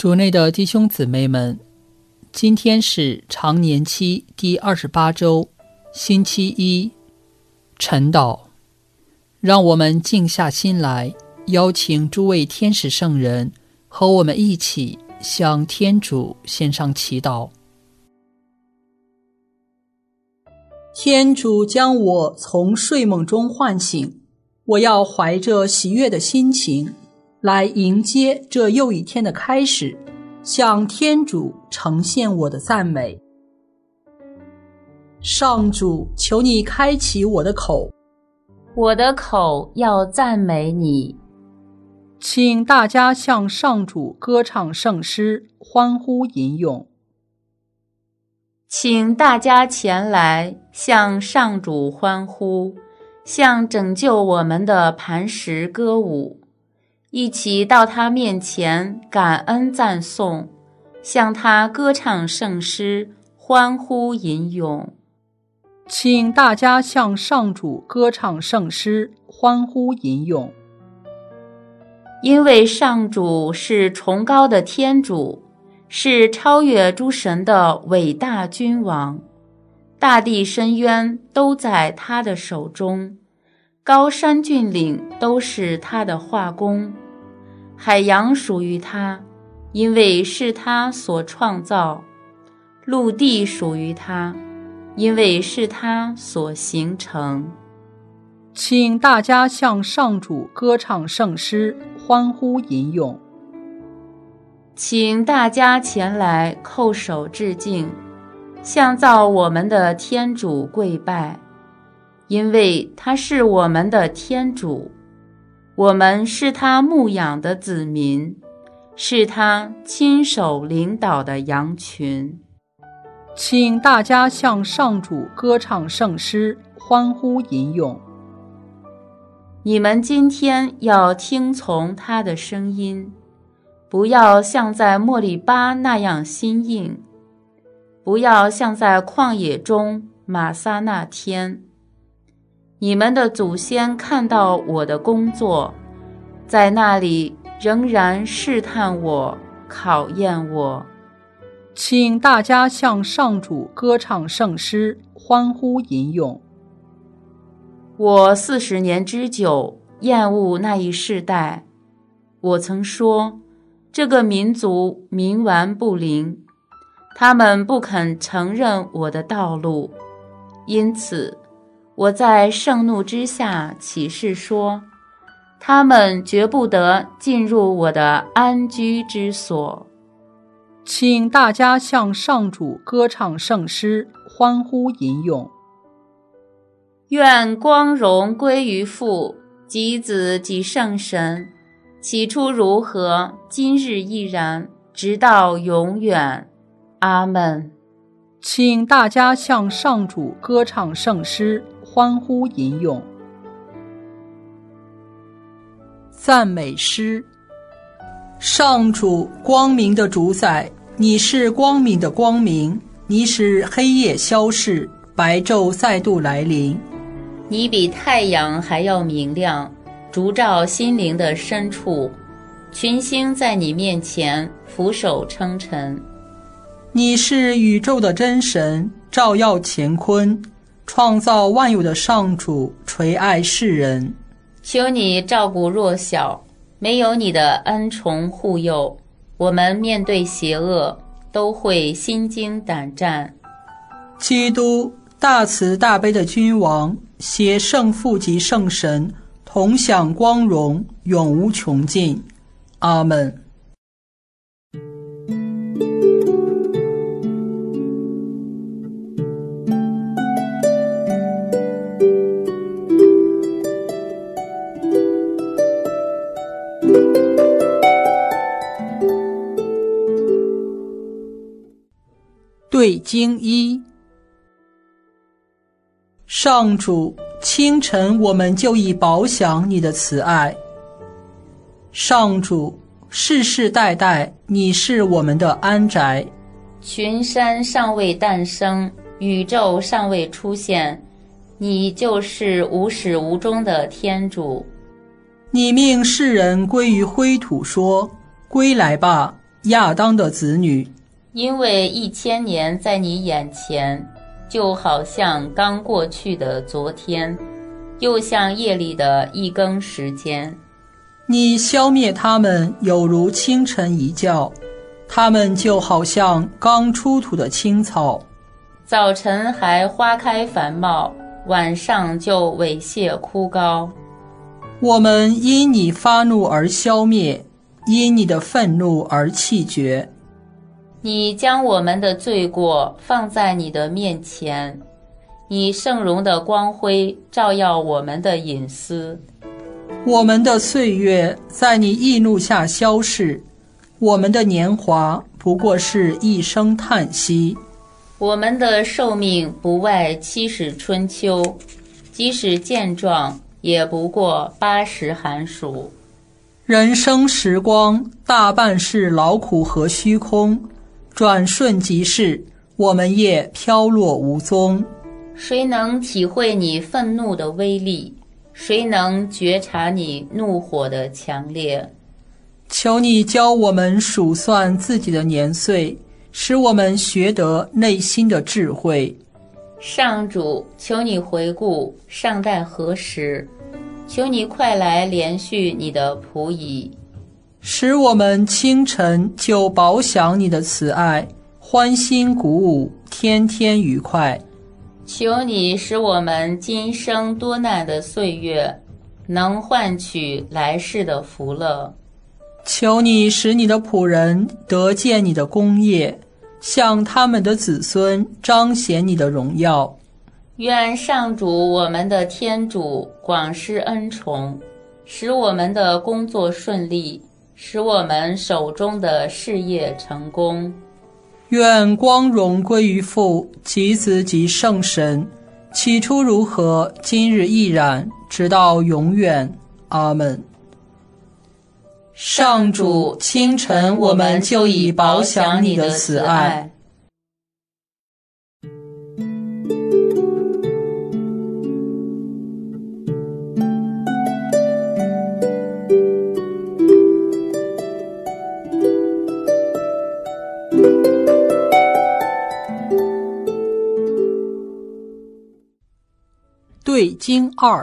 主内的弟兄姊妹们，今天是常年期第28周，星期一，晨祷。让我们静下心来，邀请诸位天使圣人和我们一起向天主献上祈祷。天主将我从睡梦中唤醒，我要怀着喜悦的心情来迎接这又一天的开始，向天主呈现我的赞美。上主，求你开启我的口， 我的口要赞美你。 请大家向上主歌唱圣诗，欢呼吟咏。 请大家前来向上主欢呼，向拯救我们的磐石歌舞，一起到他面前感恩赞颂，向他歌唱圣诗，欢呼吟咏。 请大家向上主歌唱圣诗，欢呼吟咏。 因为上主是崇高的天主，是超越诸神的伟大君王，大地深渊都在他的手中，高山峻岭都是他的画工，海洋属于他，因为是他所创造，陆地属于他，因为是他所形成。 请大家向上主歌唱圣诗，欢呼吟咏。 请大家前来叩首致敬，向造我们的天主跪拜，因为他是我们的天主，我们是他牧养的子民，是他亲手领导的羊群。 请大家向上主歌唱圣诗，欢呼吟咏。 你们今天要听从他的声音，不要像在莫利巴那样心硬，不要像在旷野中玛撒那天。你们的祖先看到我的工作，在那里仍然试探我，考验我。 请大家向上主歌唱圣诗，欢呼吟咏。 我40年之久厌恶那一世代，我曾说，这个民族冥顽不灵，他们不肯承认我的道路，因此我在盛怒之下起誓说，他们绝不得进入我的安居之所。 请大家向上主歌唱圣诗，欢呼吟咏。 愿光荣归于父及子及圣神，起初如何，今日亦然，直到永远。阿们。 请大家向上主歌唱圣诗，欢呼吟咏。赞美诗。上主，光明的主宰，你是光明的光明，你使黑夜消逝，白昼再度来临。 你比太阳还要明亮，烛照心灵的深处，群星在你面前俯首称臣。 你是宇宙的真神，照耀乾坤，创造万有的上主，垂爱世人。 求你照顾弱小，没有你的恩宠护佑，我们面对邪恶都会心惊胆战。 基督，大慈大悲的君王，携圣父及圣神同享光荣，永无穷尽。阿们。对经一。上主，清晨我们就已饱享你的慈爱。上主，世世代代你是我们的安宅。 群山尚未诞生，宇宙尚未出现，你就是无始无终的天主。 你命世人归于灰土，说：归来吧， 亚当的子女， 因为1000年在你眼前，就好像刚过去的昨天，又像夜里的一更时间。 你消灭他们，有如清晨一觉，他们就好像刚出土的青草。 早晨还花开繁茂，晚上就猥亵枯槁。 我们因你发怒而消灭，因你的愤怒而气绝。 你将我们的罪过放在你的面前，你圣容的光辉照耀我们的隐私。 我们的岁月在你易怒下消逝，我们的年华不过是一声叹息。 我们的寿命不外70春秋，即使健壮，也不过80寒暑。 人生时光大半是劳苦和虚空，转瞬即逝，我们也飘落无踪。 谁能体会你愤怒的威力？谁能觉察你怒火的强烈？ 求你教我们数算自己的年岁，使我们学得内心的智慧。 上主，求你回顾尚待何时？求你快来连续你的仆役， 使我们清晨就饱享你的慈爱，欢欣鼓舞，天天愉快。 求你使我们今生多难的岁月能换取来世的福乐。 求你使你的仆人得见你的功业，向他们的子孙彰显你的荣耀。 愿上主我们的天主广施恩宠，使我们的工作顺利，使我们手中的事业成功。 愿光荣归于父及子及圣神，起初如何，今日亦然，直到永远。阿们。上主，清晨我们就已饱享你的慈爱。对经2，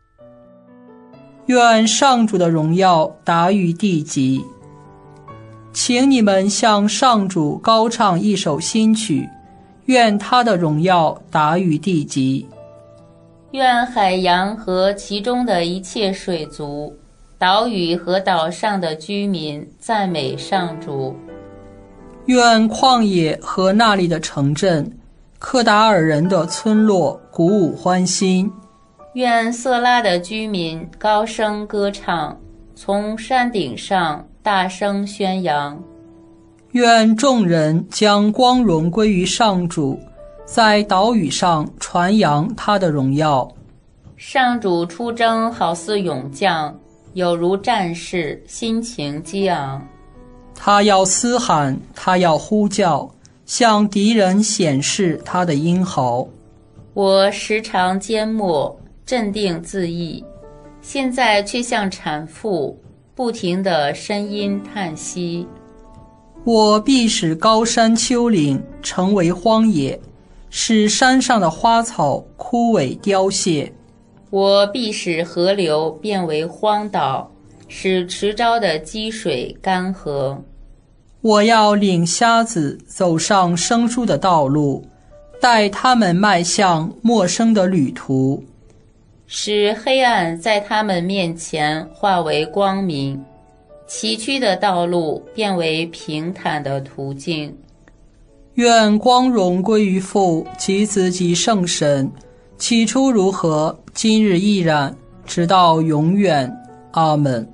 愿上主的荣耀达于地极。请你们向上主高唱一首新曲，愿他的荣耀达于地极。 愿海洋和其中的一切水族，岛屿和岛上的居民赞美上主。 愿旷野和那里的城镇，克达尔人的村落鼓舞欢欣。 愿色拉的居民高声歌唱，从山顶上大声宣扬。 愿众人将光荣归于上主，在岛屿上传扬他的荣耀。 上主出征好似勇将，有如战士，心情激昂。 他要嘶喊，他要呼叫，向敌人显示他的英豪。 我时常缄默，镇定自抑，现在却像产妇，不停地呻吟叹息。 我必使高山丘陵成为荒野，使山上的花草枯萎凋谢。 我必使河流变为荒岛，使池沼的积水干涸。 我要领瞎子走上生疏的道路，带他们迈向陌生的旅途， 使黑暗在他们面前化为光明，崎岖的道路变为平坦的途径。 愿光荣归于父及子及圣神，起初如何，今日亦然，直到永远。阿们。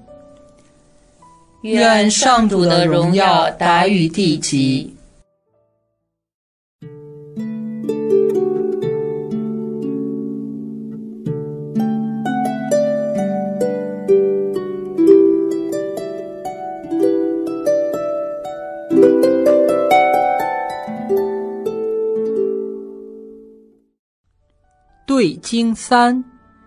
愿上主的荣耀达于地极。对经3，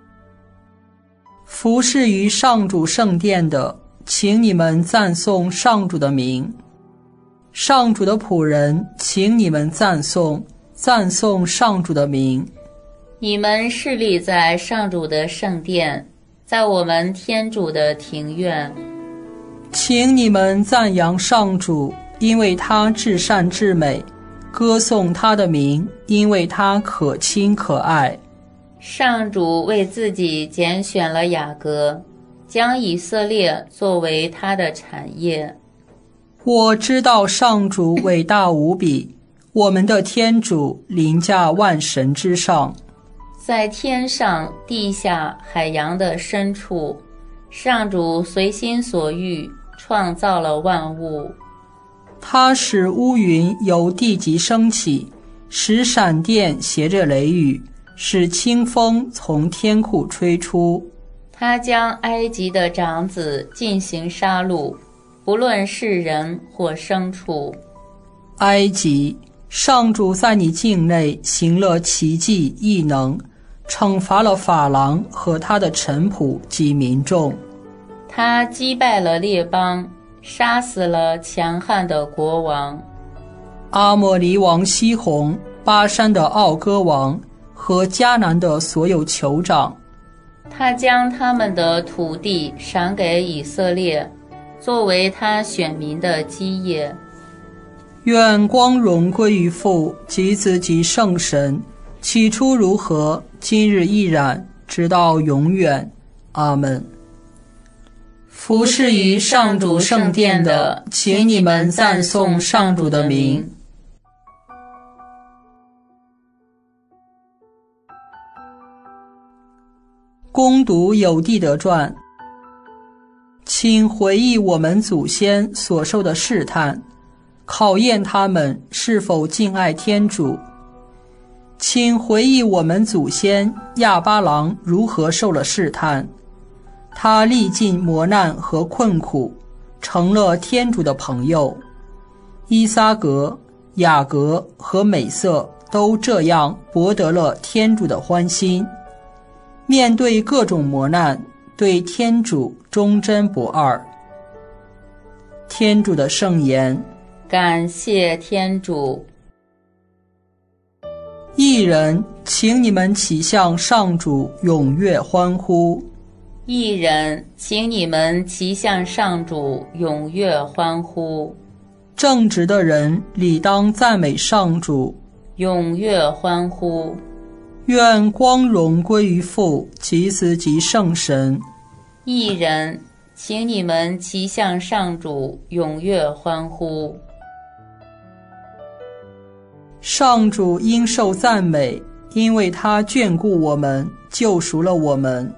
服侍于上主圣殿的，请你们赞颂上主的名。 上主的仆人，请你们赞颂，赞颂上主的名。 你们侍立在上主的圣殿，在我们天主的庭院。 请你们赞扬上主，因为他至善至美，歌颂他的名，因为他可亲可爱。 上主为自己拣选了雅各，将以色列作为他的产业。 我知道上主伟大无比，我们的天主凌驾万神之上。 在天上、地下、海洋的深处，上主随心所欲创造了万物。 他使乌云由地极升起，使闪电携着雷雨，使清风从天库吹出。 他将埃及的长子进行杀戮，不论是人或牲畜。 埃及，上主在你境内行了奇迹异能，惩罚了法郎和他的臣仆及民众。 他击败了列邦，杀死了强悍的国王。 阿莫黎王西宏、巴山的奥戈王和迦南的所有酋长。 他将他们的土地赏给以色列，作为他选民的基业。 愿光荣归于父及子及圣神，起初如何，今日亦然，直到永远。阿们。服侍于上主圣殿的，请你们赞颂上主的名。恭读有地德传。请回忆我们祖先所受的试探，考验他们是否敬爱天主。请回忆我们祖先亚巴郎如何受了试探，他历尽磨难和困苦，成了天主的朋友。伊撒格、雅各和美色都这样博得了天主的欢心。面对各种磨难，对天主忠贞不二。天主的圣言。 感谢天主。 义人，请你们齐向上主踊跃欢呼。 义人，请你们齐向上主踊跃欢呼。 正直的人理当赞美上主， 踊跃欢呼。 愿光荣归于父及子及圣神。 义人，请你们齐向上主踊跃欢呼。 上主应受赞美，因为他眷顾我们，救赎了我们。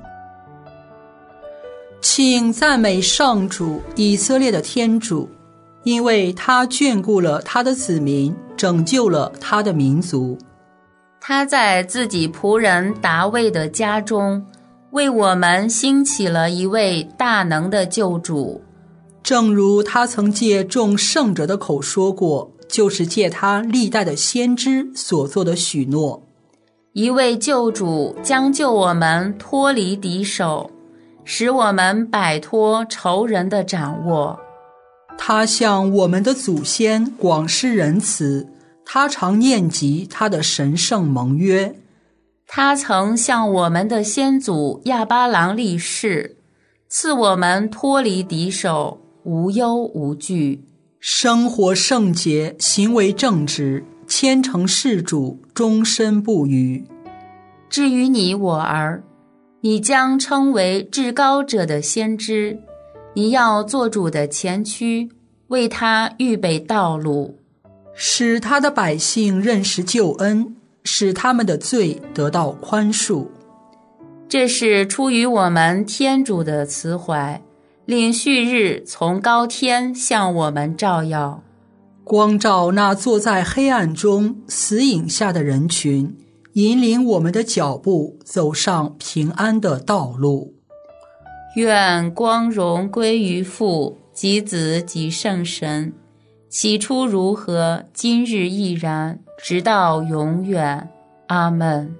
请赞美上主，以色列的天主，因为他眷顾了他的子民，拯救了他的民族。 他在自己仆人达味的家中，为我们兴起了一位大能的救主。 正如他曾借众圣者的口说过，就是借他历代的先知所做的许诺。 一位救主将救我们脱离敌手，使我们摆脱仇人的掌握。 他向我们的祖先广施仁慈，他常念及他的神圣盟约。 他曾向我们的先祖亚巴郎立誓，赐我们脱离敌手，无忧无惧， 生活圣洁，行为正直，虔诚事主，终身不渝。 至于你我儿，你将称为至高者的先知，你要做主的前驱，为他预备道路， 使他的百姓认识救恩，使他们的罪得到宽恕。 这是出于我们天主的慈怀，令旭日从高天向我们照耀， 光照那坐在黑暗中死影下的人群，引领我们的脚步走上平安的道路。 愿光荣归于父及子及圣神，起初如何，今日亦然，直到永远。阿们。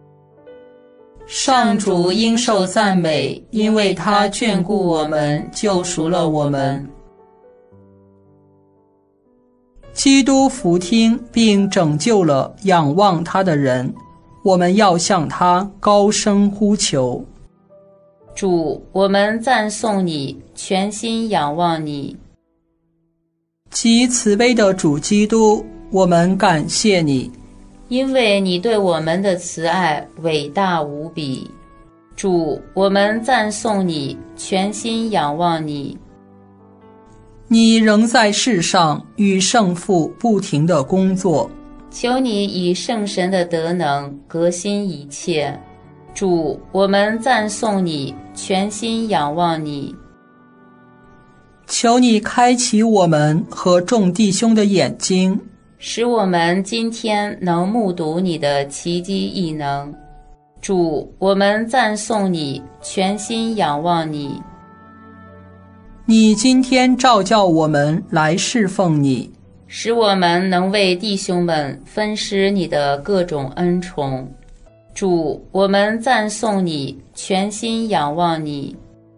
上主应受赞美，因为他眷顾我们，救赎了我们。 基督俯听并拯救了仰望他的人，我们要向他高声呼求。 主，我们赞颂你，全心仰望你。 极慈悲的主基督，我们感谢你， 因为你对我们的慈爱伟大无比。主，我们赞颂你，全心仰望你。 你仍在世上与圣父不停地工作， 求你以圣神的德能革新一切。主，我们赞颂你，全心仰望你。 求你开启我们和众弟兄的眼睛， 使我们今天能目睹你的奇迹异能。主，我们赞颂你，全心仰望你。 你今天召叫我们来侍奉你， 使我们能为弟兄们分施你的各种恩宠。主，我们赞颂你，全心仰望你。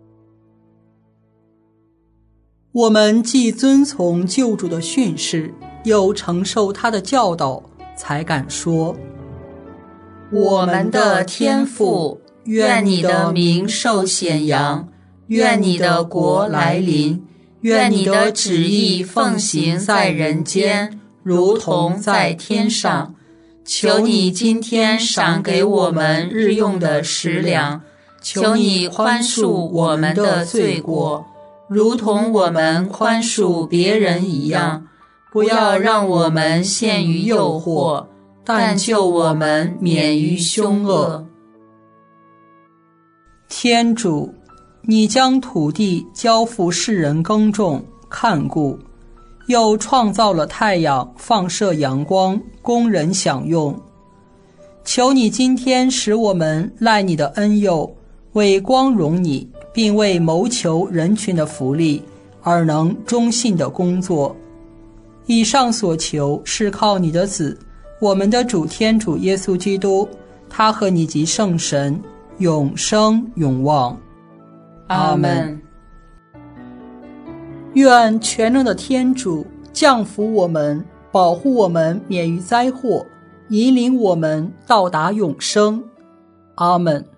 我们既遵从救主的训示，又承受他的教导，才敢说： 我们的天父，愿你的名受显扬，愿你的国来临，愿你的旨意奉行在人间，如同在天上。求你今天赏给我们日用的食粮，求你宽恕我们的罪过，如同我们宽恕别人一样。不要让我们陷于诱惑，但救我们免于凶恶。 天主，你将土地交付世人耕种看顾，又创造了太阳放射阳光供人享用。求你今天使我们赖你的恩佑，为光荣你并为谋求人群的福利而能忠信的工作。以上所求是靠你的子，我们的主天主耶稣基督，他和你及圣神永生永望。 阿们。 愿全能的天主降福我们，保护我们免于灾祸，引领我们到达永生。阿们。